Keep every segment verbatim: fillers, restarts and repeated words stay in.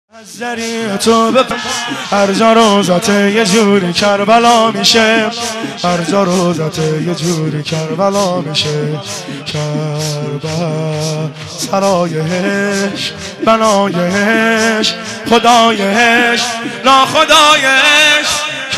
از ذریع تو بپن هر جا روزت یه جوری کربلا میشه، هر جا روزت یه جوری کربلا میشه. کربلا سرایش بنایش خدایش ناخدایش،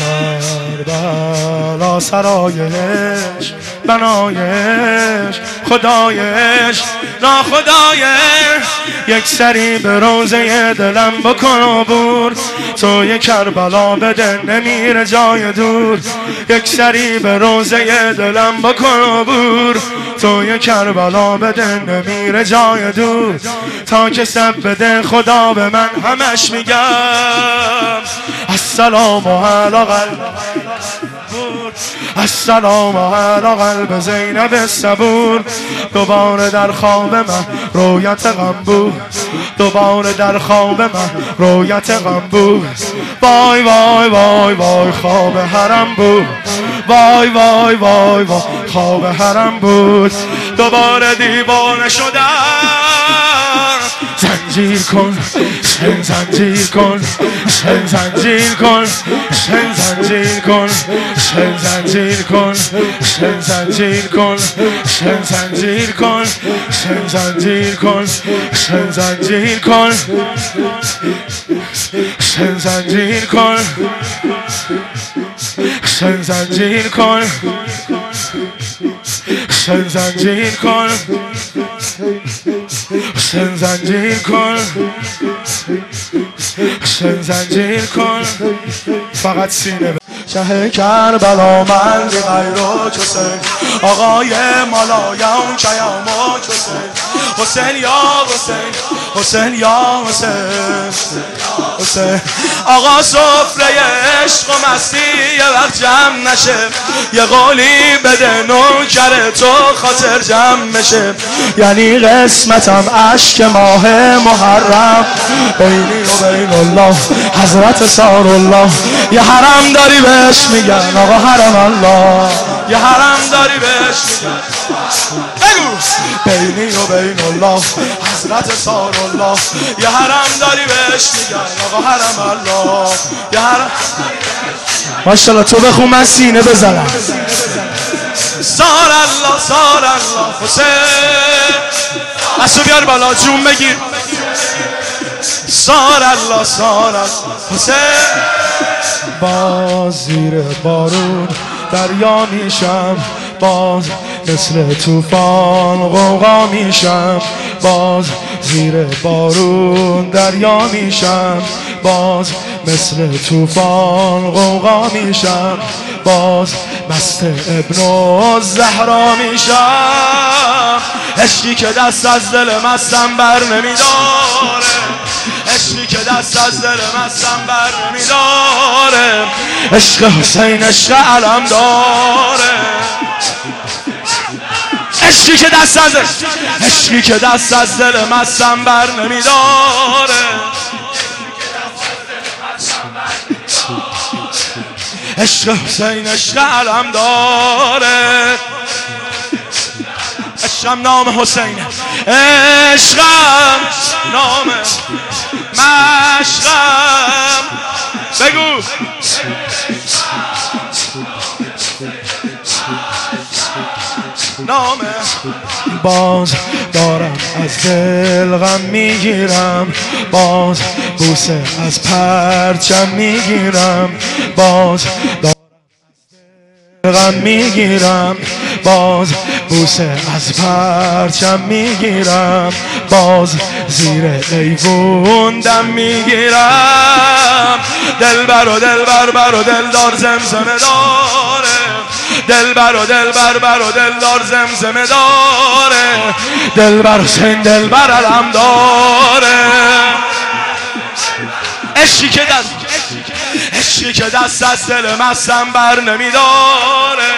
کربلا سرایش بنایش خدایش ناخدایش. یک سری به روزه دلم بکن عبور، تو یک کربلا بده نمیره جای دور. یک سری به روزه دلم بکن عبور، تو یک کربلا بده نمیره جای دور. تا که سب بده خدا به من همش میگم السلام علی قلب، السلام علی قلب زینب صبور. دوباره در خواب من رویت غم بود، دوباره در خواب من رویت غم بود. وای وای وای وای خواب حرم بود، وای وای وای وای خواب حرم بود. دوباره دیوانه شدم، زنجیر کن شن زنجیر کن شن زنجیر کن شن زنجیر کن شن زنجیر کن شن زنجیر کن شن زنجیر کن شن زنجیر کن شن زنجیر کن شن زنجیر کن شن زنجیر کن شن زنجیر کن شن زنجیر کن شن زنجیر کن. فقط سینه شه کربلا من بی غیر و حسین، آقای مالایم کیم و حسین. حسین یا حسین حسین یا حسین حسین. آقا سفره عشق و مستی یه وقت جمع نشه، یه قولی بده نوکر تو خاطر جمع بشه. یعنی قسمتم عشق ماه محرم، بینی و بین الله حضرت سار الله. یه حرم داری بهش میگن آقا حرم الله، یه حرم داری بهش میگن بگو بینی و بین الله حضرت سار الله. یه حرم داری بهش میگن آقا حرم الله، یه حرم. ماشاءالله تو بخون من سینه بزنم. سار الله سار الله حسین، دستو بیار بالا جون بگیر. سار الله سار الله حسین. باز زیر بارون دریا میشم، باز مثل طوفان غوغا میشم. باز زیر بارون دریا میشم، باز مثل طوفان غوغا میشم. باز مست ابن الزهرا میشم. عشقی که دست از دل مستم بر نمیداره، عشقی که دست از دل مستم بر نمیداره. عشق حسین عشق علم داره، عشقی که دست از عشقی که دست از دل مستم بر نمیداره. عشق حسین عشق علم داره. عشقم نام حسین، عشقم نام مشقم. بگو نام. باز دارم از دل غم میگیرم، باز بوسه از پرچم میگیرم. باز دارم غم میگیرم، باز بوسه از پرچم میگیرم. باز زیر ایوون دم میگیرم. دل بر و دل بر بر و دل دار زمزمه داره، دل بر و دل بر بر و دل دار زمزمه داره. دل بر حسین دل بر علم داره. عشقی که دست عشقی که دست از دل مستم بر نمیداره.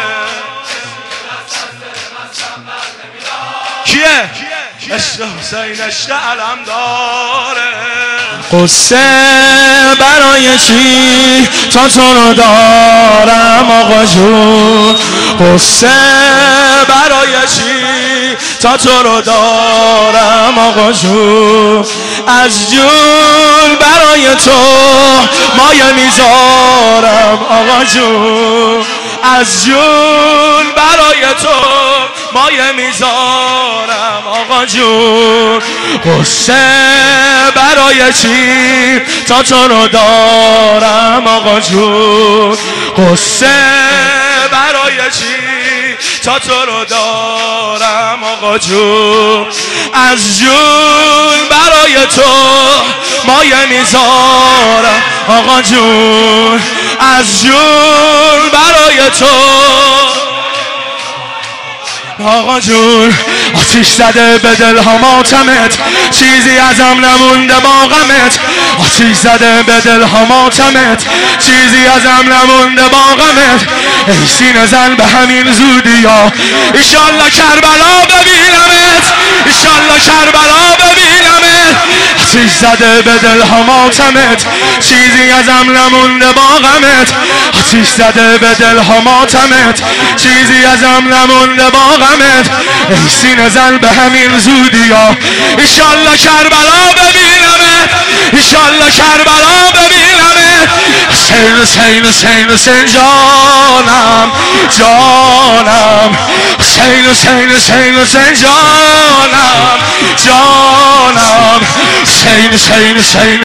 کیه؟ عشق حسین عشق علم داره. قصه برای چی تا تو رو دارم آقا جون، قصه برای چی تا تو رو دارم آقا جون. از جون برای تو مایه میذارم آقا جون، از جون برای تو مایه میذارم آقا جون. قصه برای چی تا تو رو دارم آقا جون، قصه برای چی تا تو رو دارم آقا جون. از جون برای تو مایه میذارم آقا جون، از جون برای تو آقا جون. آتیش زده به دل ها ماتمت، چیزی ازم نمونده با غمت. آتیش زده به دل ها ماتمت، چیزی ازم نمونده با غمت. ای سینه زن به همین زودی ها، ایشالله کربلا ببینمت، ایشالله کربلا ببینمت. آتیش زده به دل ها ماتمت، چیزی ازم نمونده با غمت. آتیش زده به دل ها ماتمت، چیزی ازم نمونده با غمت. ای سینه زن به همین زودی ها، ایشالله کربلا ببینمت، ایشالله کربلا ببینمت. حسین حسین حسین حسین جانم جانم، حسین حسین حسین حسین جانم جانم، حسین حسین حسین